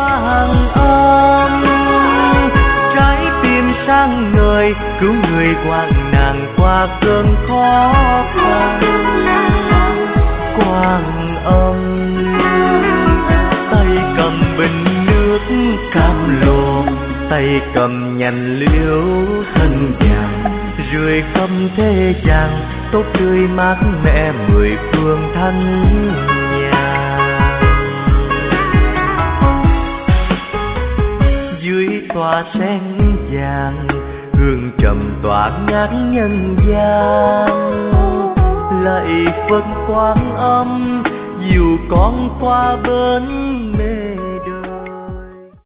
qua hàng âm, trái tim sáng ngời cứu người hoạn nạn qua cơn khó khăn. Quang âm tay cầm bình nước cam lồ, tay cầm nhành liễu thân vàng, rượi khắp thế gian tốt tươi mát mẻ mười phương thanh nhàn. Dưới tòa sen vàng hương trầm tỏa ngát nhân gian, lạy Phật Quang Âm dìu con qua bến mê.